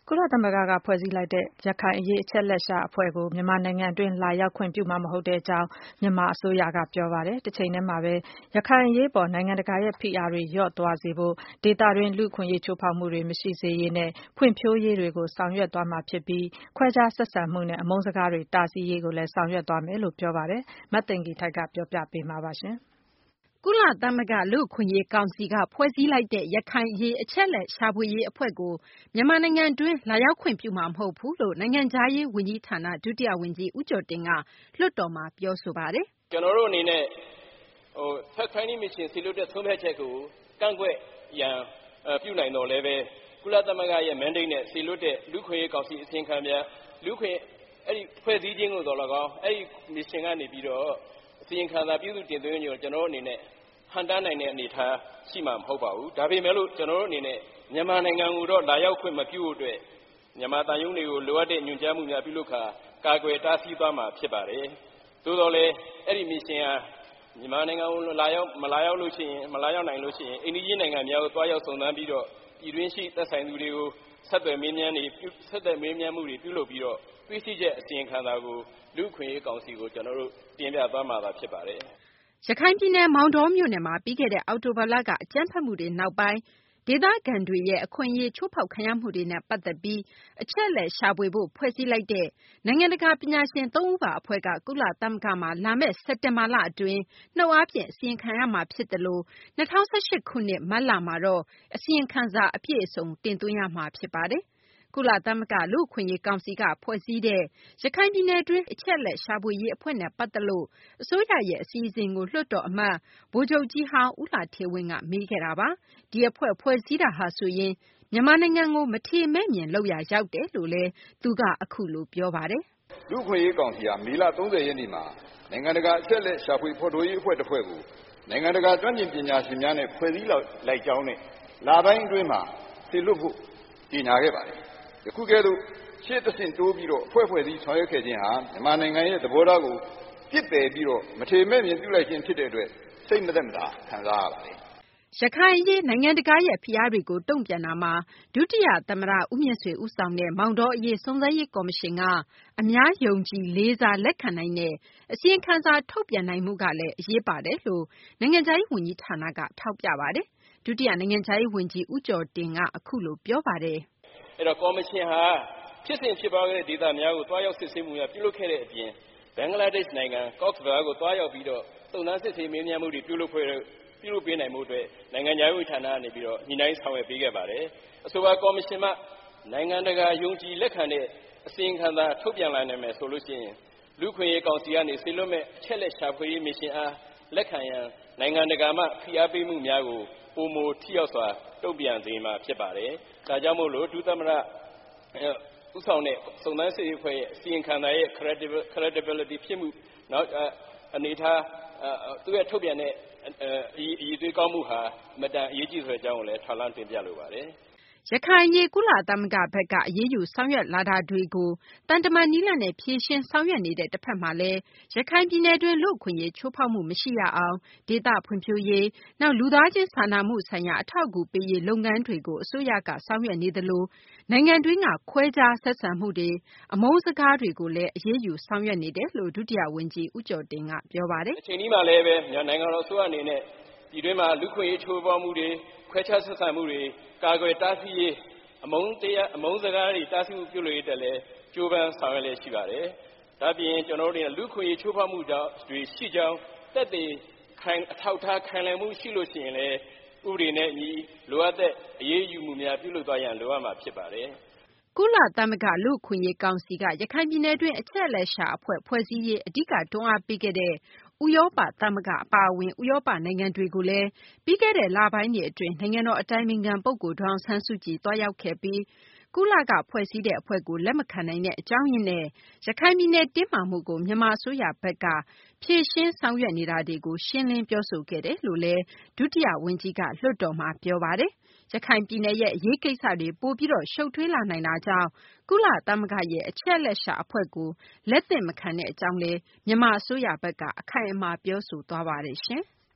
ကုလသမဂ္ဂကဖွဲ့စည်းလိုက်တဲ့ရခိုင်အရေးအချက်အလက်ရှာအဖွဲ့ကိုမြန်မာနိုင်ငံအတွင်းလာရောက်ခွင့်ပြုမှာမဟုတ်ကြောင်းမြန်မာအစိုးရကပြောပါတယ်။တချိန်တည်းမှာပဲရခိုင်အရေးပေါ်နိုင်ငံတကာရဲ့ဖိအားတွေလျော့သွားစေဖို့ဒေသတွင်းလူ့အခွင့်အရေးချိုးဖောက်မှုတွေမရှိစေရေးနဲ့ဖွံ့ဖြိုးရေးတွေကိုဆောင်ရွက်သွားမှာဖြစ်ပြီးခွဲခြားဆက်ဆံမှုနဲ့အမုန်းစကားတွေတားဆီးရေးကိုလည်းဆောင်ရွက်သွားမယ်လို့ပြောပါတယ်။မသိင်္ဂီထိုက်ကပြောပြပေးမှာပါ။ကုလသမဂ္ဂလူ့အခွင့်အရေးကောင်စီကဖွဲ့စည်းလိုက်တဲ့ရခိုင်အရေးအချက်အလက်ရှာဖွေရေးအဖွဲ့ကိုမြန်မာနိုင်ငံတွင်းလာရောက်ခွင့်ပြုမှာမဟုတ်ဘူးလို့နိုင်ငံခြားရေးဝန်ကြီးဌာနဒုတိယဝန်ကြီးဦးကျော်တင်ကလွှတ်တော်မှာပြောဆိုပါတယ်။ကျွန်တော်တို့အနေနဲ့Fact Finding Mission ဆီလွှတ်တဲ့ဆုံးဖြတ်ချက်ကိုကန့်ကွက်ရန်ပြုနိုင်တော့လည်းပဲကုလသမဂ္ဂရဲ့ mandate နဲ့ဆီလွှတ်တဲ့လူ့အခွင့်အရေးကောင်စီအစီရင်ခံပြလူ့အခွင့်အဲ့ဒီဖွဲ့စည်းခြင်းကိုတော့၎င်းအဲ့ဒီ mission ကနေပြီးတော့အစီရင်ခံစာပြုစုတင်သွင်းကြကျွန်တော်တို့အနေနဲ့ဟန်တားနိုင်တဲ့အနေအထားရှိမှာမဟုတ်ပါဘူး။ဒါပေမဲ့လို့ကျွန်တော်တို့အနေနဲ့မြန်မာနိုင်ငံကိုတော့လာရောက်ခွင့်မပြုဖို့အတွက်မြန်မာတန်ယုံတွေကိုလိုအပ်တဲ့ညွှန်ကြားမှုများပြုလုပ်ခါကာကွယ်တားဆီးသွားမှာဖြစ်ပါတယ်။သို့တော်လည်းအဲ့ဒီ mission ဟာမြန်မာနိုင်ငံကိုမလာရောက်နိုင်လို့ရှိရင်အိန္ဒိယနိုင်ငံများကိုတွားရောက်စုံစမ်းပြီးတော့ပြည်တွင်းရှိသက်ဆိုင်သူတွေကိုဆက်သွယ်မေးမြန်းမှုတွေပြုလုပ်ပြီးတော့တွေ့ရှိချက်အစီရင်ခံစာကိုလူ့အခွင့်အရေးကောင်စီကိုကျွန်တော်တို့တင်ပြသွားမှာဖြစ်ပါတယ်။ရခိုင်ပြည်နယ်မောင်တောမြို့နယ်မှာပြီးခဲ့တဲ့အောက်တိုဘာလကအကြမ်းဖက်မှုတွေနောက်ပိုင်းဒေသခံတွေရဲ့အခွင့်အရေးချိုးဖောက်ခံရမှုတွေနဲ့ပတ်သက်ပြီးအချက်အလက်ရှာဖွေဖို့ဖွဲ့စည်းလိုက်တဲ့နိုင်ငံတကာပညာရှင်3ဦးပါအဖွဲ့ကကုလသမဂ္ဂမှာလာမယ့်စက်တင်ဘာလအတွင်းနှုတ်အားဖြင့်အစီရင်ခံရမှာဖြစ်တယ်လို့2018ခုနှစ်မတ်လမှာတော့အစီရင်ခံစာအပြည့်အစုံတင်သွင်းရမှာဖြစ်ပါတယ်။ကုလသမဂ္ဂလူ့အခွင့်အရေးကောင်စီကဖွဲ့စည်းတဲ့ရခိုင်ပြည်နယ်တွင်းအချက်အလက်ရှာဖွေရေးအဖွဲ့နဲ့ပတ်သက်လို့အစိုးရရဲ့အစီအစဉ်ကိုလွှတ်တော်အမတ်ဗိုလ်ချုပ်ကြီးဟောင်းဦးလှဌေးဝင်းကမေးခဲ့တာပါ။ဒီအဖွဲ့ဖွဲ့စည်းတာဟာဆိုရင်မြန်မာနိုင်ငံကိုမထေမဲ့မြင်လုပ်ရာရောက်တယ်လို့လည်းသူကအခုလိုပြောပါတယ်။လူ့အခွင့်အရေးကောင်စီဟာမေလ30ရက်နေ့မှာနိုင်ငံတကာအချက်အလက်ရှာဖွေဖော်ထုတ်ရေးအဖွဲ့တစ်ဖွဲ့ကိုနိုင်ငံတကာကျွမ်းကျင်ပညာရှင်များနဲ့ဖွဲ့စည်းလိုက်ကြောင်းနဲ့လပိုင်းအတွင်းမှာစေလွှတ်ဖို့ကြေညာခဲ့ပါတယ်။ယခုကဲ့သို့ရှေ့တဆင့်တိုးပြီးတော့ဖွဲ့စည်းဆောင်ရွက်ခဲ့ခြင်းဟာမြန်မာနိုင်ငံရဲ့သဘောထားကိုပြစ်ပယ်ပြီးတော့မထေမဲ့မြင်ပြုလိုက်ခြင်းဖြစ်တဲ့အတွက်စိတ်မသက်သာခံစားရပါတယ်။ရခိုင်အရေးနိုင်ငံတကာရဲ့ဖိအားတွေကိုတုံ့ပြန်တာမှာဒုတိယသမ္မတဦးမြင့်ဆွေဦးဆောင်တဲ့မောင်တောအရေးစုံစမ်းရေးကော်မရှင်ကအများယုံကြည်လေးစားလက်ခံနိုင်တဲ့အစီရင်ခံစာထုတ်ပြန်နိုင်မှုကလည်းအရေးပါတယ်လို့နိုင်ငံခြားရေးဝန်ကြီးဌာနကထောက်ပြပါတယ်။ဒုတိယနိုင်ငံခြားရေးဝန်ကြီးဦးကျော်တင်ကအခုလိုပြောပါတယ်။အဲ့တော့ကော်မရှင်ဟာဖြစ်စဉ်ဖြစ်ပွားခဲ့တဲ့ဒေသများကိုတွားရောက်စစ်ဆေးမှုများပြုလုပ်ခဲ့တဲ့အပြင်ဘင်္ဂလားဒေ့ရှ်နိုင်ငံကော့စ်ဘဇားကိုတွားရောက်ပြီးတော့စုံစမ်းစစ်ဆေးမေးမြန်းမှုတွေပြုလုပ်ပေးနိုင်မှုအတွက်နိုင်ငံခြားရေးဌာနကနေပြီးတော့ညှိနှိုင်းဆောင်ရွက်ပေးခဲ့ပါတယ်။အဆိုပါကော်မရှင်မှနိုင်ငံတကာယုံကြည်လက်ခံတဲ့အစီရင်ခံစာထုတ်ပြန်လာနိုင်မယ်ဆိုလို့ရှိရင်လူ့ခွင့်ရေးကောင်စီကနေဆေလွတ်မဲ့အချက်လက်ရှာဖွေရေးမစ်ရှင်အားလက်ခံရန်နိုင်ငံတကာမှဖိအားပေးမှုများကိုပုံမထိရောက်စွာတုံ့ပြန်စေမှာဖြစ်ပါတယ်။ဒါကြောင့်မို့လို့ဒုသမ္မတဦးဆောင်တဲ့စုံစမ်းစစ်ရေးအဖွဲ့ရဲ့အစီရင်ခံစာရဲ့ credibility ဖြစ်မှုနောက်အနေထားသူရဲ့ထုတ်ပြန်တဲ့အရေးအသွေးကောင်းမှုဟာအမတန်အရေးကြီးဆိုတဲ့အကြောင်းကိုလည်းထောက်လှမ်းတင်ပြလိုပါတယ်။ရခိုင်အရေးကုလသမဂ္ဂဘက်ကအရေးယူဆောင်ရွက်လာတာတွေကိုတန်တမန်နည်းလမ်းနဲ့ဖြေရှင်းဆောင်ရွက်နေတဲ့တစ်ဖက်မှာလည်းရခိုင်ပြည်နယ်တွင်းလူ့အခွင့်အရေးချိုးဖောက်မှုမရှိရအောင်ဒေသဖွံ့ဖြိုးရေးနောက်လူသားချင်းစာနာမှုဆိုင်ရာအထောက်အကူပေးရေးလုပ်ငန်းတွေကိုအစိုးရကဆောင်ရွက်နေသလိုနိုင်ငံတွင်းကခွဲခြားဆက်ဆံမှုတွေအမုန်းစကားတွေကိုလည်းအရေးယူဆောင်ရွက်နေတယ်လို့ဒုတိယဝန်ကြီးဦးကျော်တင်ကပြောပါတယ်။အချိန်ဒီမှာလည်းပဲနိုင်ငံတော်အစိုးရအနေနဲ့ပြည်တွင်းမှာလူ့ခွင့်ရေးချိုးဖောက်မှုတွေခွဲခြားဆက်ဆံမှုတွေကာကွယ်တားဆီးရေးအမုန်းစကားတွေတားဆီးမှုပြုလုပ်ရေးတက်လည်းကြိုးပမ်းဆောင်ရွက်လျက်ရှိပါတယ်။ဒါပြင်ကျွန်တော်တို့လူ့ခွင့်ရေးချိုးဖောက်မှုတွေရှိကြောင်းတက်တည်အထောက်ထားခံနိုင်မှုရှိလို့ရှိရင်လည်းဥပဒေနဲ့ညီလိုအပ်တဲ့အရေးယူမှုများပြုလုပ်သွားရန်လိုအပ်မှာဖြစ်ပါတယ်။ကုလသမဂ္ဂလူ့အခွင့်အရေးကောင်စီကရခိုင်ပြည်နယ်တွင်းအချက်အလက်ရှာအဖွဲ့ဖွဲ့စည်းရေးအဓိကတွန်းအားပေးခဲ့တဲ့ဥရောပသမဂ္ဂအပါအဝင်ဥရောပနိုင်ငံတွေကိုလည်းပြီးခဲ့တဲ့လပိုင်းတွေအတွင်းနိုင်ငံတော်အတိုင်ပင်ခံပုဂ္ဂိုလ်ဒေါ်အောင်ဆန်းစုကြည်သွားရောက်ခဲ့ပြီးကုလကဖွဲ့စည်းတဲ့အဖွဲ့ကိုလက်မခံနိုင်တဲ့အကြောင်းရင်းနဲ့ရခိုင်ပြည်နယ်တင်းမာမှုကိုမြန်မာအစိုးရဘက်ကဖြေရှင်းဆောင်ရွက်နေတာတွေကိုရှင်းလင်းပြောဆိုခဲ့တယ်လို့လည်းဒုတိယဝန်ကြီးကလွှတ်တော်မှာပြောပါတယ်။ရခိုင်ပြည်နယ်ရဲ့အရေးကိစ္စတွေပိုပြီးရှုပ်ထွေးလာနိုင်တာကြောင့်ကုလသမဂ္ဂရဲ့အချက်အလက်ရှာအဖွဲ့ကိုလက်သင့်မခံတဲ့အကြောင်းလည်းမြန်မာအစိုးရဘက်ကအခိုင်အမာပြောဆိုသွားပါတယ်ရှင်။